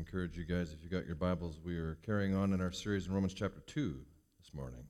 encourage you guys, if you got your Bibles, we are carrying on in our series in Romans chapter 2 this morning.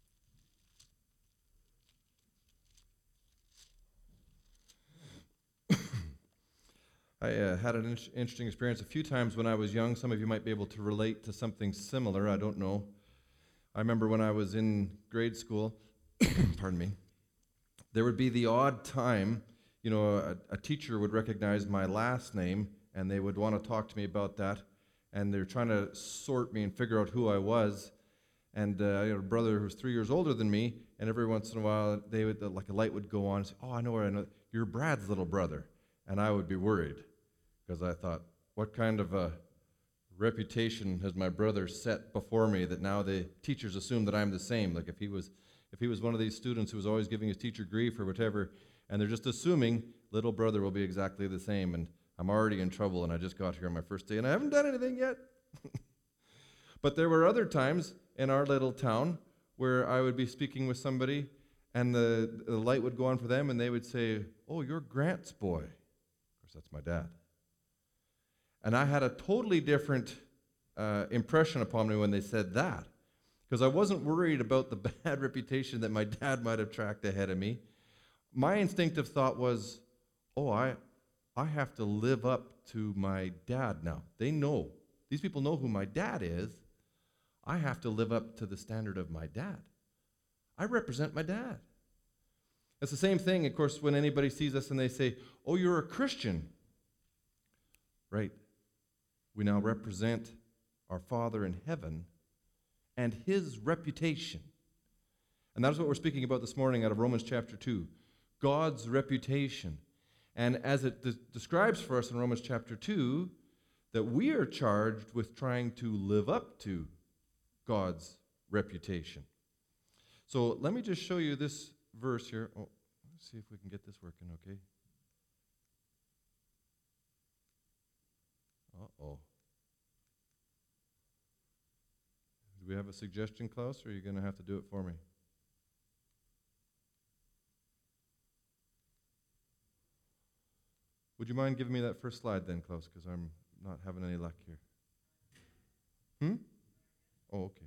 I had an interesting experience a few times when I was young. Some of you might be able to relate to something similar. I don't know. I remember when I was in grade school, pardon me, there would be the odd time, a teacher would recognize my last name, and they would want to talk to me about that, and they're trying to sort me and figure out who I was. And I had a brother who was 3 years older than me, and every once in a while, they would like a light would go on and say, "Oh, I know. You're Brad's little brother," and I would be worried because I thought, what kind of a reputation has my brother set before me that now the teachers assume that I'm the same? Like if he was one of these students who was always giving his teacher grief or whatever, and they're just assuming little brother will be exactly the same, and I'm already in trouble, and I just got here on my first day, and I haven't done anything yet. But there were other times in our little town where I would be speaking with somebody, and the light would go on for them, and they would say, "Oh, you're Grant's boy." Of course, that's my dad. And I had a totally different impression upon me when they said that, because I wasn't worried about the bad reputation that my dad might have tracked ahead of me. My instinctive thought was, oh, I have to live up to my dad now. These people know who my dad is. I have to live up to the standard of my dad. I represent my dad. It's the same thing, of course, when anybody sees us and they say, "Oh, you're a Christian." Right. We now represent our Father in heaven and his reputation. And that is what we're speaking about this morning out of Romans chapter 2. God's reputation. And as it describes for us in Romans chapter 2, that we are charged with trying to live up to God's reputation. So let me just show you this verse here. Oh, let's see if we can get this working, okay? Uh-oh. Do we have a suggestion, Klaus, or are you going to have to do it for me? Would you mind giving me that first slide then, Klaus, because I'm not having any luck here. Oh, okay.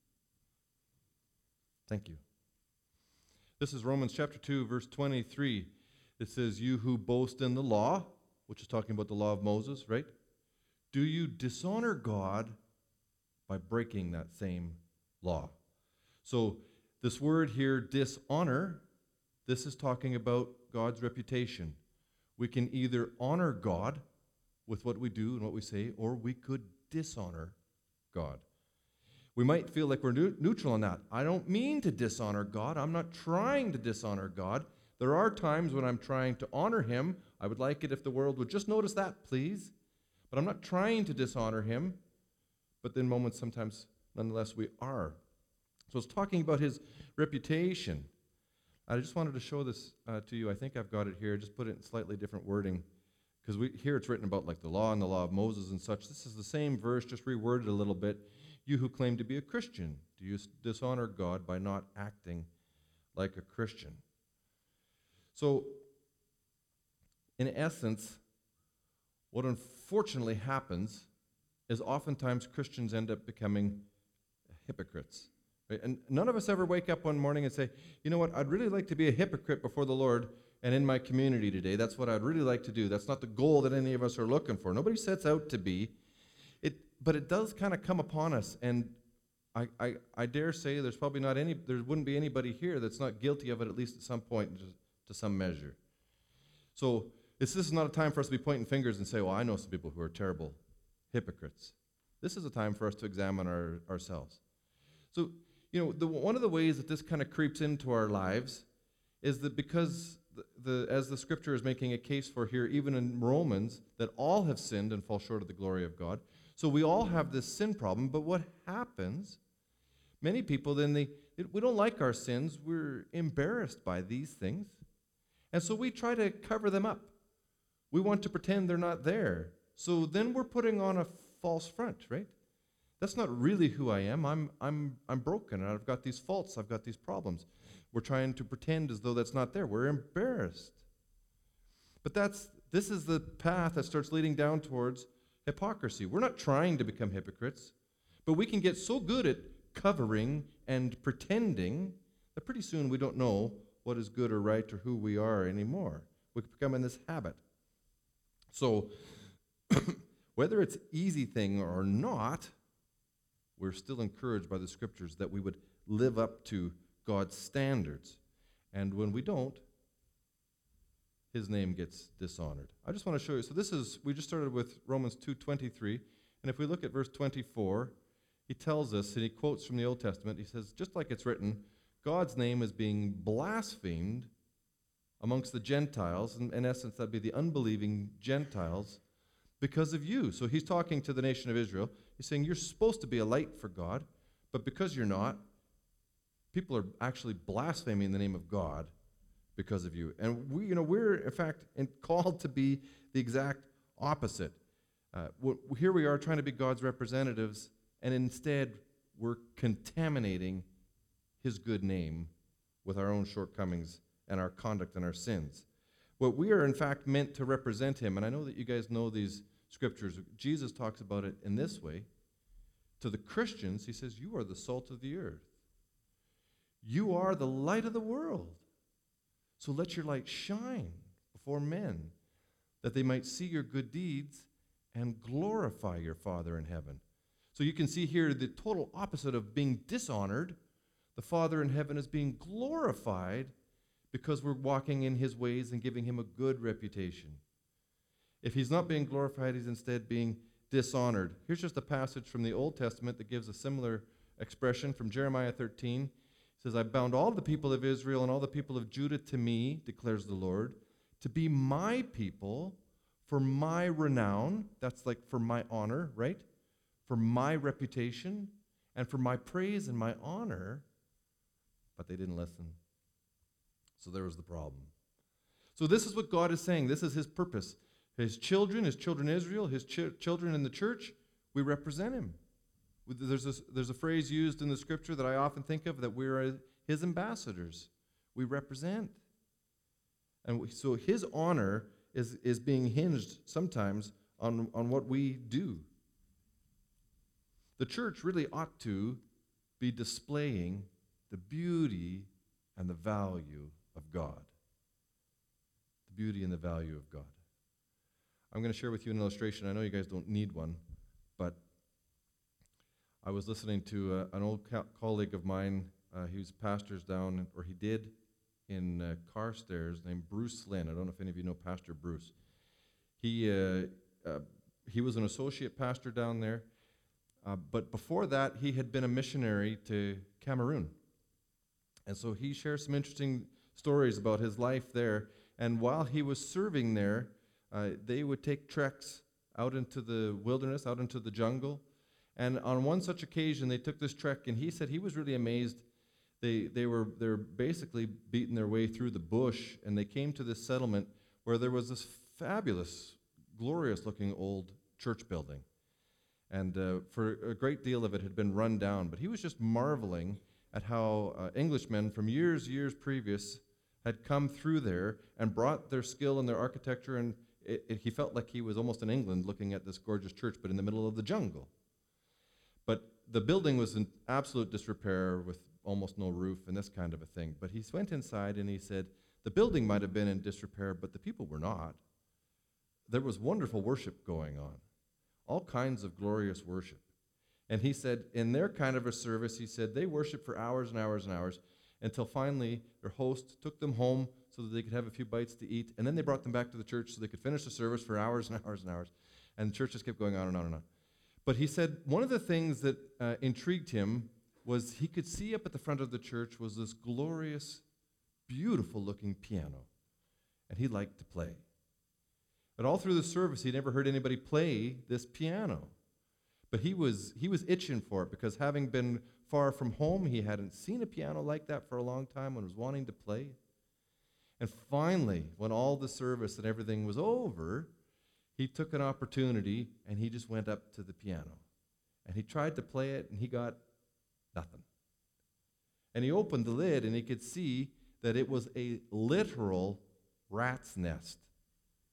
Thank you. This is Romans chapter 2, verse 23. It says, "You who boast in the law," which is talking about the law of Moses, right? "Do you dishonor God by breaking that same law?" So this word here, dishonor, this is talking about God's reputation. We can either honor God with what we do and what we say, or we could dishonor God. We might feel like we're neutral on that. I don't mean to dishonor God. I'm not trying to dishonor God. There are times when I'm trying to honor him. I would like it if the world would just notice that, please. But I'm not trying to dishonor him. But then moments sometimes, nonetheless, we are. So it's talking about his reputation. I just wanted to show this to you. I think I've got it here. Just put it in slightly different wording. Because here it's written about like the law and the law of Moses and such. This is the same verse, just reworded a little bit. "You who claim to be a Christian, do you dishonor God by not acting like a Christian?" So, in essence, what unfortunately happens is oftentimes Christians end up becoming hypocrites. Right? And none of us ever wake up one morning and say, "You know what, I'd really like to be a hypocrite before the Lord and in my community today. That's what I'd really like to do." That's not the goal that any of us are looking for. Nobody sets out to be. But it does kind of come upon us, and I dare say there wouldn't be anybody here that's not guilty of it at least at some point to some measure. So this is not a time for us to be pointing fingers and say, "Well, I know some people who are terrible hypocrites." This is a time for us to examine ourselves. So, one of the ways that this kind of creeps into our lives is that because as the scripture is making a case for here, even in Romans, that all have sinned and fall short of the glory of God. So we all have this sin problem, but what happens, many people then we don't like our sins, we're embarrassed by these things, and so we try to cover them up. We want to pretend they're not there. So then we're putting on a false front, right? That's not really who I am. I'm broken, and I've got these faults, I've got these problems. We're trying to pretend as though that's not there. We're embarrassed. But this is the path that starts leading down towards hypocrisy. We're not trying to become hypocrites, but we can get so good at covering and pretending that pretty soon we don't know what is good or right or who we are anymore. We become in this habit. So, whether it's easy thing or not, we're still encouraged by the scriptures that we would live up to God's standards. And when we don't, his name gets dishonored. I just want to show you. So we just started with Romans 2:23. And if we look at verse 24, he tells us, and he quotes from the Old Testament, he says, just like it's written, God's name is being blasphemed amongst the Gentiles. And in essence, that'd be the unbelieving Gentiles because of you. So he's talking to the nation of Israel. He's saying you're supposed to be a light for God, but because you're not, people are actually blaspheming the name of God because of you. And we're in fact called to be the exact opposite. Here we are trying to be God's representatives, and instead we're contaminating his good name with our own shortcomings and our conduct and our sins. What we are in fact meant to represent him, and I know that you guys know these scriptures. Jesus talks about it in this way. To the Christians, he says, you are the salt of the earth. You are the light of the world. So let your light shine before men, that they might see your good deeds and glorify your Father in heaven. So you can see here the total opposite of being dishonored. The Father in heaven is being glorified because we're walking in his ways and giving him a good reputation. If he's not being glorified, he's instead being dishonored. Here's just a passage from the Old Testament that gives a similar expression from Jeremiah 13. It says, I bound all the people of Israel and all the people of Judah to me, declares the Lord, to be my people for my renown. That's like for my honor, right? For my reputation and for my praise and my honor. But they didn't listen. So there was the problem. So this is what God is saying. This is his purpose. His children Israel, his children in the church, we represent him. There's a phrase used in the scripture that I often think of, that we're his ambassadors. We represent. And so his honor is being hinged sometimes on what we do. The church really ought to be displaying the beauty and the value of God. The beauty and the value of God. I'm going to share with you an illustration. I know you guys don't need one, but I was listening to an old colleague of mine. He pastors down, or he did, in Carstairs, named Bruce Lynn. I don't know if any of you know Pastor Bruce. He was an associate pastor down there, but before that, he had been a missionary to Cameroon. And so he shares some interesting stories about his life there. And while he was serving there, they would take treks out into the wilderness, out into the jungle. And on one such occasion, they took this trek, and he said he was really amazed. They were basically beating their way through the bush, and they came to this settlement where there was this fabulous, glorious-looking old church building. And for a great deal of it had been run down. But he was just marveling at how Englishmen from years previous had come through there and brought their skill and their architecture, and he felt like he was almost in England looking at this gorgeous church, but in the middle of the jungle. But the building was in absolute disrepair with almost no roof and this kind of a thing. But he went inside and he said, the building might have been in disrepair, but the people were not. There was wonderful worship going on, all kinds of glorious worship. And he said, in their kind of a service, he said, they worshiped for hours and hours and hours until finally their host took them home so that they could have a few bites to eat, and then they brought them back to the church so they could finish the service for hours and hours and hours. And the church just kept going on and on and on. But he said one of the things that intrigued him was he could see up at the front of the church was this glorious, beautiful-looking piano, and he liked to play. But all through the service, he never heard anybody play this piano. But he was itching for it, because having been far from home, he hadn't seen a piano like that for a long time and was wanting to play. And finally, when all the service and everything was over, he took an opportunity and he just went up to the piano. And he tried to play it, and he got nothing. And he opened the lid, and he could see that it was a literal rat's nest.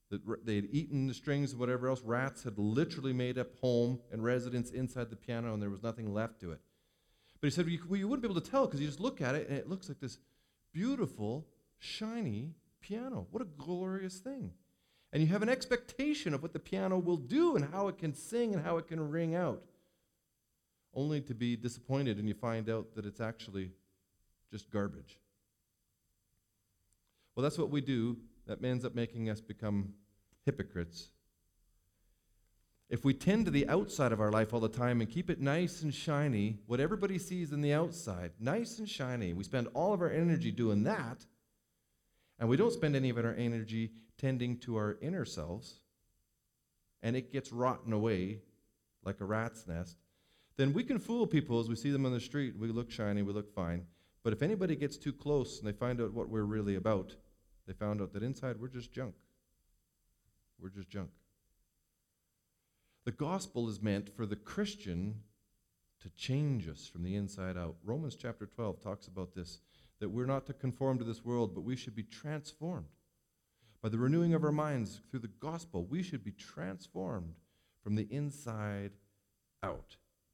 They had eaten the strings and whatever else. Rats had literally made up home and residence inside the piano, and there was nothing left to it. But he said, well, you wouldn't be able to tell because you just look at it, and it looks like this beautiful, shiny piano. What a glorious thing. And you have an expectation of what the piano will do and how it can sing and how it can ring out, only to be disappointed and you find out that it's actually just garbage. Well, that's what we do. That ends up making us become hypocrites. If we tend to the outside of our life all the time and keep it nice and shiny, what everybody sees in the outside, nice and shiny, we spend all of our energy doing that, and we don't spend any of our energy tending to our inner selves, and it gets rotten away like a rat's nest, then we can fool people as we see them on the street. We look shiny, we look fine. But if anybody gets too close and they find out what we're really about, they found out that inside we're just junk. We're just junk. The gospel is meant for the Christian to change us from the inside out. Romans chapter 12 talks about this, that we're not to conform to this world, but we should be transformed. By the renewing of our minds through the gospel, we should be transformed from the inside out.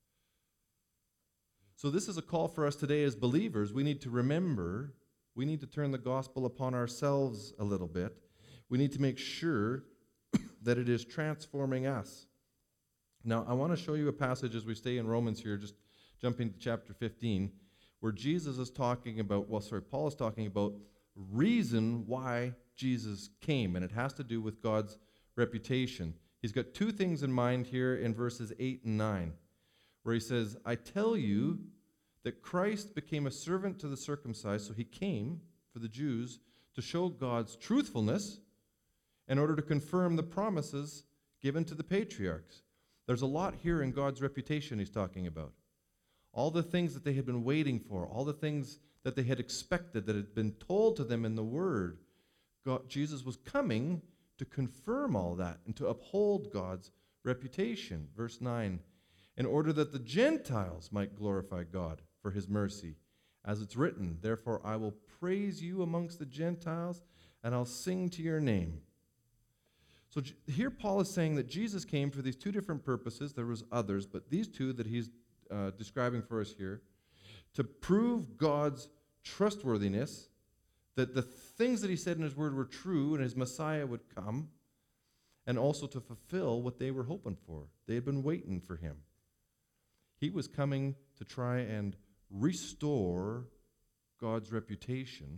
So this is a call for us today as believers. We need to remember, we need to turn the gospel upon ourselves a little bit. We need to make sure that it is transforming us. Now, I want to show you a passage as we stay in Romans here, just jumping to chapter 15, where Jesus is talking about, Paul is talking about reason why Jesus came, and it has to do with God's reputation. He's got two things in mind here in verses 8 and 9, where he says, I tell you that Christ became a servant to the circumcised, so he came for the Jews to show God's truthfulness in order to confirm the promises given to the patriarchs. There's a lot here in God's reputation he's talking about. All the things that they had been waiting for, all the things that they had expected, that had been told to them in the Word. Jesus was coming to confirm all that and to uphold God's reputation. Verse 9, in order that the Gentiles might glorify God for his mercy. As it's written, therefore I will praise you amongst the Gentiles, and I'll sing to your name. So here Paul is saying that Jesus came for these two different purposes. There was others, but these two that he's describing for us here, to prove God's trustworthiness, that the things that he said in his word were true and his Messiah would come, and also to fulfill what they were hoping for. They had been waiting for him. He was coming to try and restore God's reputation,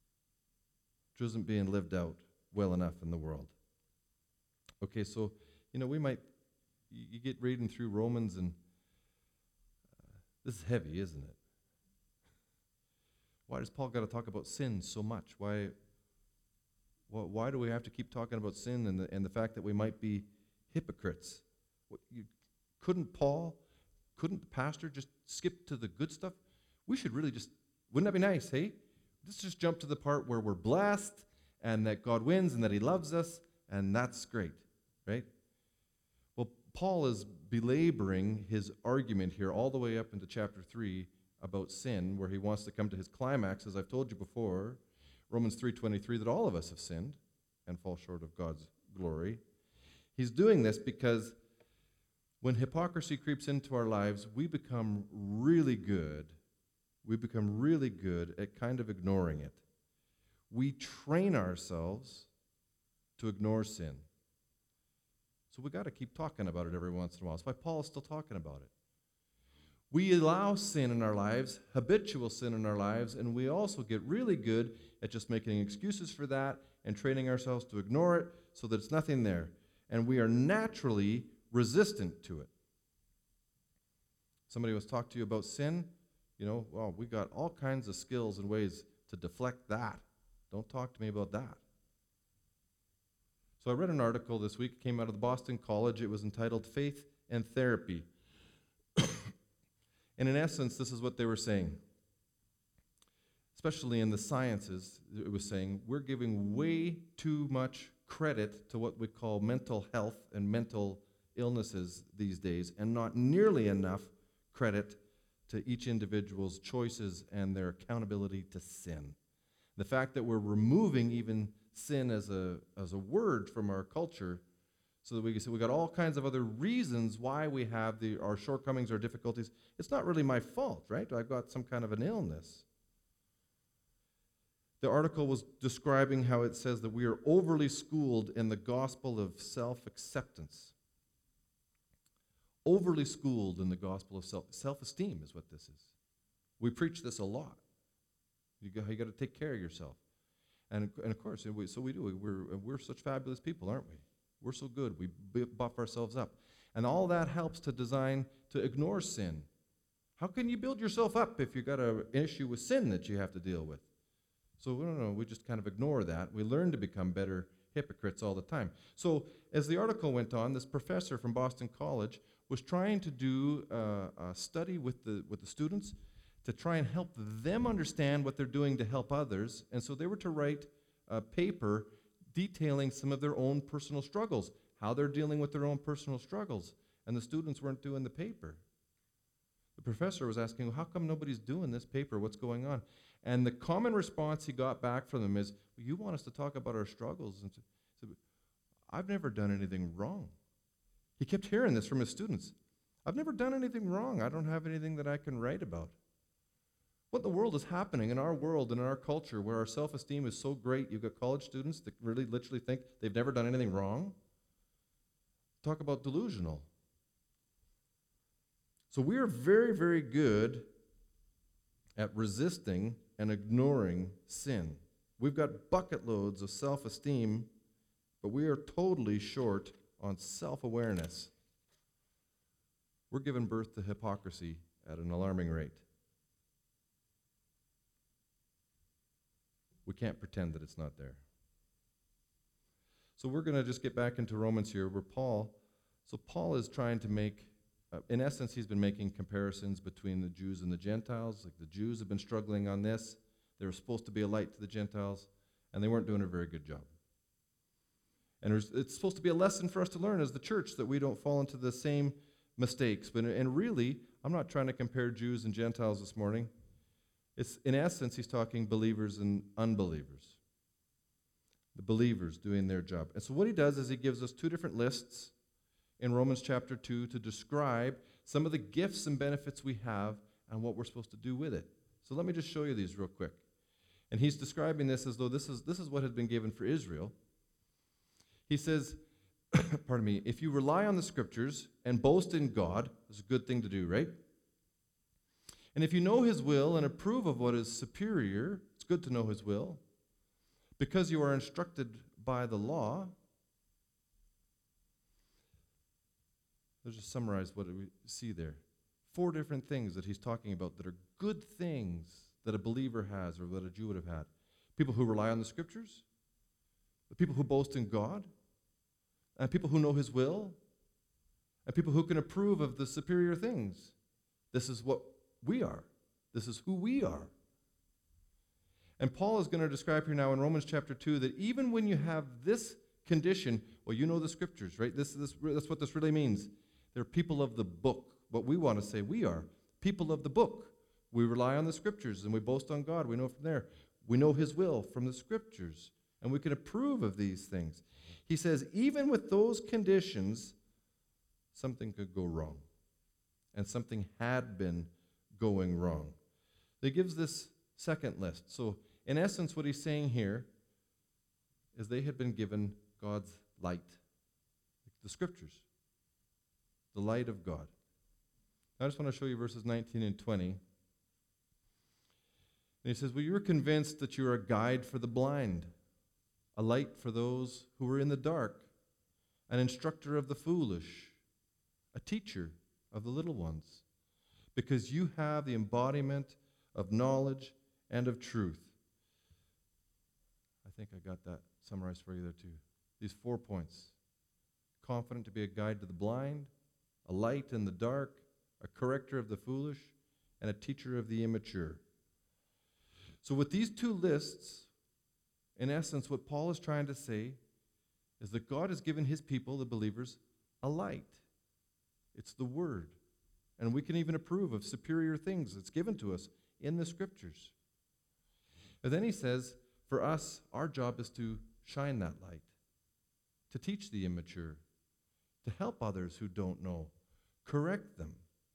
which wasn't being lived out well enough in the world. Okay, so, you get reading through Romans, and this is heavy, isn't it? Why does Paul got to talk about sin so much? Why do we have to keep talking about sin and the fact that we might be hypocrites? Couldn't the pastor just skip to the good stuff? We should really wouldn't that be nice, hey? Let's just jump to the part where we're blessed and that God wins and that he loves us, and that's great, right? Well, Paul is belaboring his argument here all the way up into chapter 3 about sin, where he wants to come to his climax, as I've told you before, Romans 3:23, that all of us have sinned and fall short of God's glory. He's doing this because when hypocrisy creeps into our lives, we become really good. We become really good at kind of ignoring it. We train ourselves to ignore sin. So we got to keep talking about it every once in a while. That's why Paul is still talking about it. We allow sin in our lives, habitual sin in our lives, and we also get really good at just making excuses for that and training ourselves to ignore it so that it's nothing there. And we are naturally resistant to it. Somebody was talking to you about sin, we got all kinds of skills and ways to deflect that. Don't talk to me about that. So I read an article this week. It came out of the Boston College. It was entitled Faith and Therapy. And in essence, this is what they were saying. Especially in the sciences, it was saying, we're giving way too much credit to what we call mental health and mental illnesses these days, and not nearly enough credit to each individual's choices and their accountability to sin. The fact that we're removing even sin as a word from our culture, so that we can say we got all kinds of other reasons why we have our shortcomings, our difficulties. It's not really my fault, right? I've got some kind of an illness. The article was describing how it says that we are overly schooled in the gospel of self-acceptance. Overly schooled in the gospel of self-esteem is what this is. We preach this a lot. You got to take care of yourself. And of course, so we do. We're such fabulous people, aren't we? We're so good. We buff ourselves up. And all that helps to design to ignore sin. How can you build yourself up if you've got an issue with sin that you have to deal with? So we just kind of ignore that. We learn to become better hypocrites all the time. So as the article went on, this professor from Boston College was trying to do a study with the students to try and help them understand what they're doing to help others. And so they were to write a paper detailing some of their own personal struggles, how they're dealing with their own personal struggles. And the students weren't doing the paper. The professor was asking, well, how come nobody's doing this paper? What's going on? And the common response he got back from them is, well, you want us to talk about our struggles? And said, I've never done anything wrong. He kept hearing this from his students. I've never done anything wrong. I don't have anything that I can write about. What in the world is happening in our world and in our culture where our self-esteem is so great? You've got college students that really literally think they've never done anything wrong. Talk about delusional. So we are very, very good at resisting and ignoring sin. We've got bucket loads of self-esteem, but we are totally short on self-awareness. We're giving birth to hypocrisy at an alarming rate. We can't pretend that it's not there. So we're going to just get back into Romans here where Paul is trying to make, in essence, he's been making comparisons between the Jews and the Gentiles. Like the Jews have been struggling on this. They were supposed to be a light to the Gentiles, and they weren't doing a very good job. And it's supposed to be a lesson for us to learn as the church that we don't fall into the same mistakes. And really, I'm not trying to compare Jews and Gentiles this morning. It's, in essence, he's talking believers and unbelievers. The believers doing their job. And so what he does is he gives us two different lists in Romans chapter 2 to describe some of the gifts and benefits we have and what we're supposed to do with it. So let me just show you these real quick. And he's describing this as though this is what had been given for Israel. He says, pardon me, if you rely on the scriptures and boast in God, it's a good thing to do, right? And if you know his will and approve of what is superior, it's good to know his will, because you are instructed by the law. Let's just summarize what we see there. 4 different things that he's talking about that are good things that a believer has or that a Jew would have had. People who rely on the scriptures, the people who boast in God, and people who know his will, and people who can approve of the superior things. This is what we are. This is who we are. And Paul is going to describe here now in Romans chapter 2 that even when you have this condition, well, you know the scriptures, right? That's what this really means. They're people of the book. What we want to say we are, people of the book. We rely on the scriptures and we boast on God. We know from there. We know his will from the scriptures. And we can approve of these things. He says, even with those conditions, something could go wrong. And something had been going wrong. He gives this second list. So, in essence, what he's saying here is they had been given God's light, the scriptures, the light of God. I just want to show you verses 19 and 20. And he says, well, you were convinced that you are a guide for the blind, a light for those who are in the dark, an instructor of the foolish, a teacher of the little ones, because you have the embodiment of knowledge and of truth. I think I got that summarized for you there too. These 4 points. Confident to be a guide to the blind, a light in the dark, a corrector of the foolish, and a teacher of the immature. So with these 2 lists, in essence, what Paul is trying to say is that God has given his people, the believers, a light. It's the Word. And we can even approve of superior things that's given to us in the Scriptures. And then he says, for us, our job is to shine that light, to teach the immature, to help others who don't know, correct them.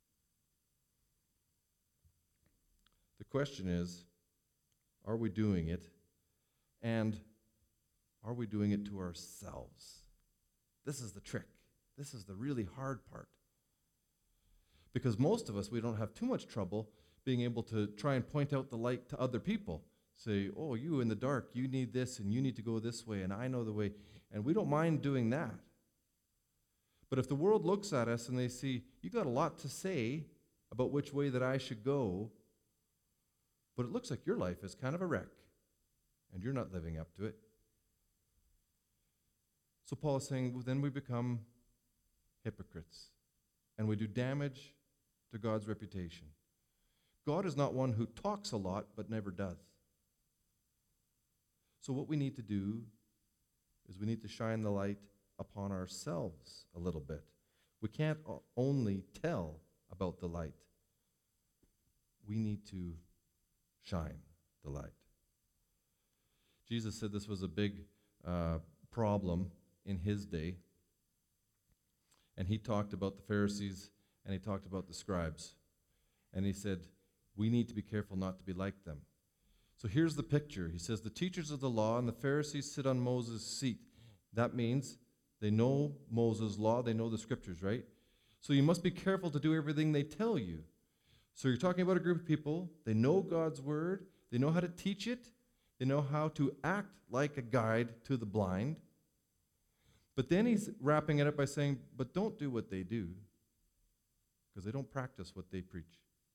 The question is, are we doing it? And are we doing it to ourselves? This is the trick. This is the really hard part. Because most of us, we don't have too much trouble being able to try and point out the light to other people. Say, oh, you in the dark, you need this, and you need to go this way, and I know the way. And we don't mind doing that. But if the world looks at us and they see, you got a lot to say about which way that I should go, but it looks like your life is kind of a wreck, and you're not living up to it. So Paul is saying, well, then we become hypocrites, and we do damage to God's reputation. God is not one who talks a lot but never does. So what we need to do is we need to shine the light upon ourselves a little bit. We can't only tell about the light. We need to shine the light. Jesus said this was a big problem in his day. And he talked about the Pharisees and he talked about the scribes. And he said, we need to be careful not to be like them. So here's the picture. He says, the teachers of the law and the Pharisees sit on Moses' seat. That means they know Moses' law, they know the scriptures, right? So you must be careful to do everything they tell you. So you're talking about a group of people, they know God's word, they know how to teach it, they know how to act like a guide to the blind. But then he's wrapping it up by saying, but don't do what they do, because they don't practice what they preach.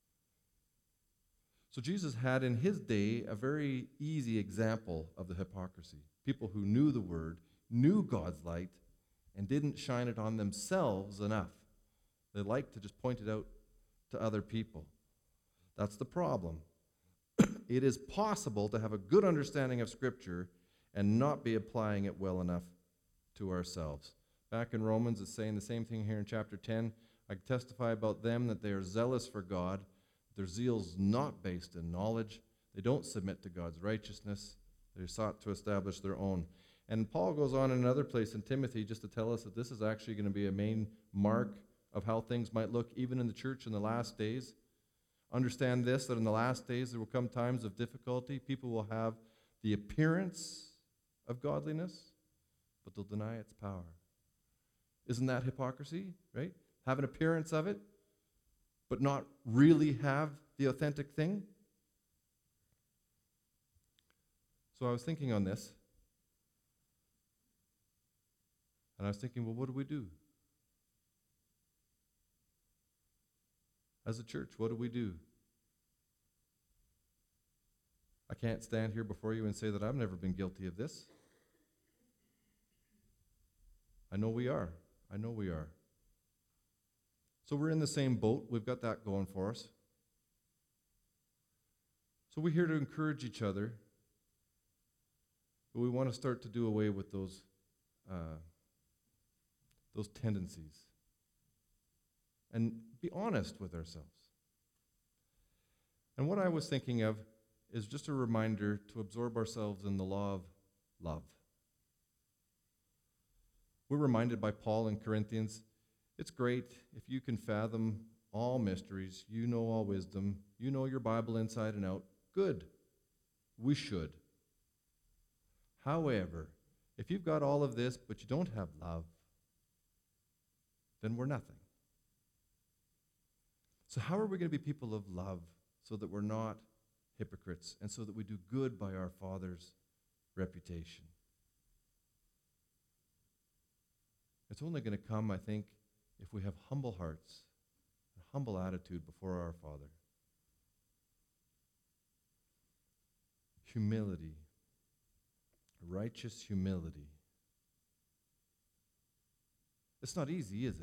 So Jesus had in his day a very easy example of the hypocrisy. People who knew the word, knew God's light, and didn't shine it on themselves enough. They liked to just point it out to other people. That's the problem. It is possible to have a good understanding of Scripture and not be applying it well enough to ourselves. Back in Romans, it's saying the same thing here in chapter 10. I testify about them that they are zealous for God. Their zeal's not based in knowledge. They don't submit to God's righteousness. They sought to establish their own. And Paul goes on in another place in Timothy just to tell us that this is actually going to be a main mark of how things might look even in the church in the last days. Understand this, that in the last days there will come times of difficulty. People will have the appearance of godliness, but they'll deny its power. Isn't that hypocrisy, right? Have an appearance of it, but not really have the authentic thing? So I was thinking on this, and I was thinking, well, what do we do? As a church, what do we do? I can't stand here before you and say that I've never been guilty of this. I know we are. I know we are. So we're in the same boat. We've got that going for us. So we're here to encourage each other, but we want to start to do away with those tendencies and be honest with ourselves. And what I was thinking of is just a reminder to absorb ourselves in the law of love. We're reminded by Paul in Corinthians, it's great if you can fathom all mysteries, you know all wisdom, you know your Bible inside and out. Good. We should. However, if you've got all of this but you don't have love, then we're nothing. So how are we going to be people of love so that we're not hypocrites and so that we do good by our Father's reputation? It's only going to come, I think, if we have humble hearts, a humble attitude before our Father. Humility, righteous humility. It's not easy, is it?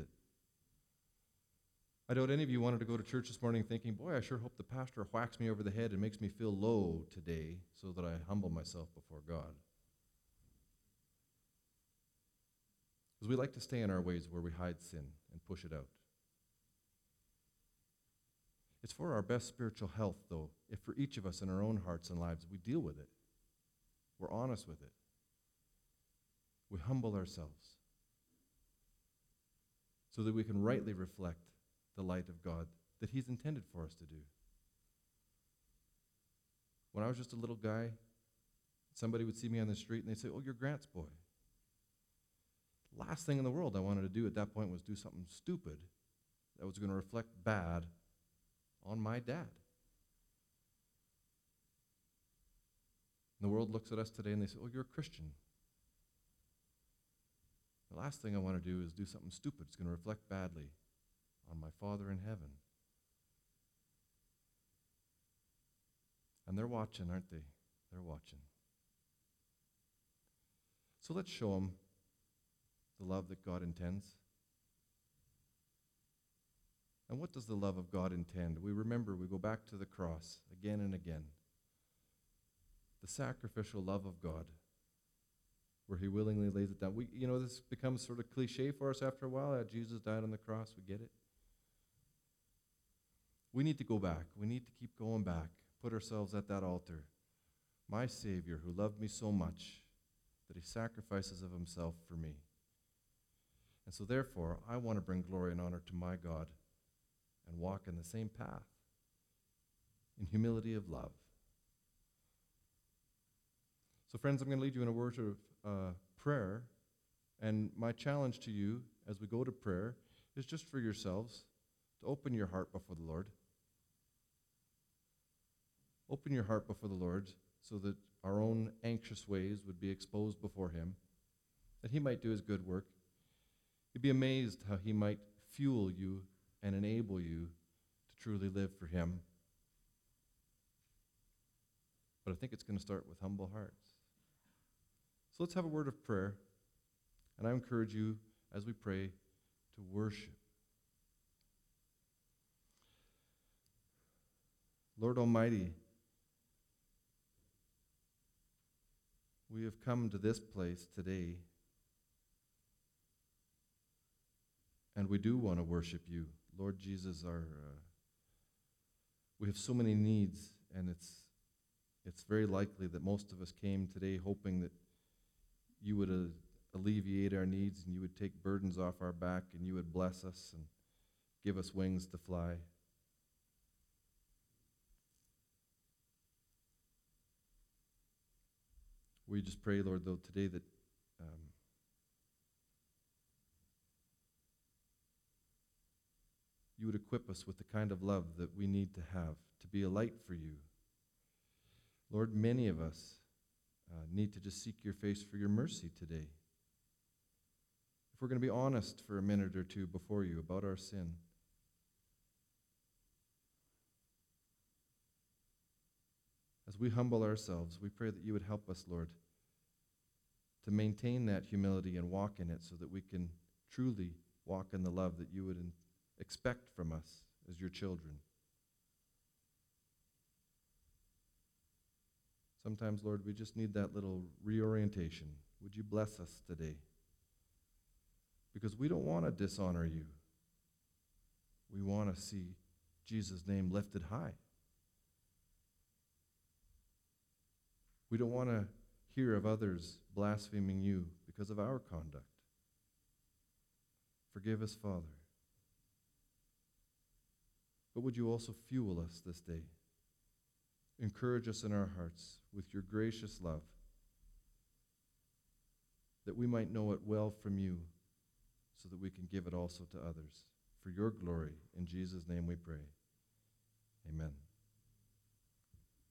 I doubt any of you wanted to go to church this morning thinking, boy, I sure hope the pastor whacks me over the head and makes me feel low today so that I humble myself before God. Because we like to stay in our ways where we hide sin and push it out. It's for our best spiritual health, though, if for each of us in our own hearts and lives we deal with it. We're honest with it. We humble ourselves so that we can rightly reflect the light of God that He's intended for us to do. When I was just a little guy, somebody would see me on the street and they'd say, "Oh, you're Grant's boy." Last thing in the world I wanted to do at that point was do something stupid that was going to reflect bad on my dad. And the world looks at us today and they say, "Oh, you're a Christian." The last thing I want to do is do something stupid. It's going to reflect badly on my Father in heaven. And they're watching, aren't they? They're watching. So let's show them the love that God intends. And what does the love of God intend? We go back to the cross again and again. The sacrificial love of God, where He willingly lays it down. This becomes sort of cliche for us after a while. Jesus died on the cross, we get it. We need to go back. We need to keep going back. Put ourselves at that altar. My Savior, who loved me so much that He sacrifices of Himself for me. And so therefore, I want to bring glory and honor to my God and walk in the same path, in humility of love. So friends, I'm going to lead you in a word of prayer. And my challenge to you as we go to prayer is just for yourselves to open your heart before the Lord. Open your heart before the Lord so that our own anxious ways would be exposed before Him, that He might do His good work. You'd be amazed how He might fuel you and enable you to truly live for Him. But I think it's going to start with humble hearts. So let's have a word of prayer. And I encourage you, as we pray, to worship. Lord Almighty, we have come to this place today, and we do want to worship you. Lord Jesus, we have so many needs, and it's very likely that most of us came today hoping that you would alleviate our needs and you would take burdens off our back and you would bless us and give us wings to fly. We just pray, Lord, though, today that you would equip us with the kind of love that we need to have to be a light for you. Lord, many of us need to just seek your face for your mercy today. If we're going to be honest for a minute or two before you about our sin, as we humble ourselves, we pray that you would help us, Lord, to maintain that humility and walk in it so that we can truly walk in the love that you would expect from us as your children. Sometimes, Lord, we just need that little reorientation. Would you bless us today? Because we don't want to dishonor you. We want to see Jesus' name lifted high. We don't want to hear of others blaspheming you because of our conduct. Forgive us, Father. But would you also fuel us this day? Encourage us in our hearts with your gracious love, that we might know it well from you, so that we can give it also to others. For your glory, in Jesus' name we pray. Amen.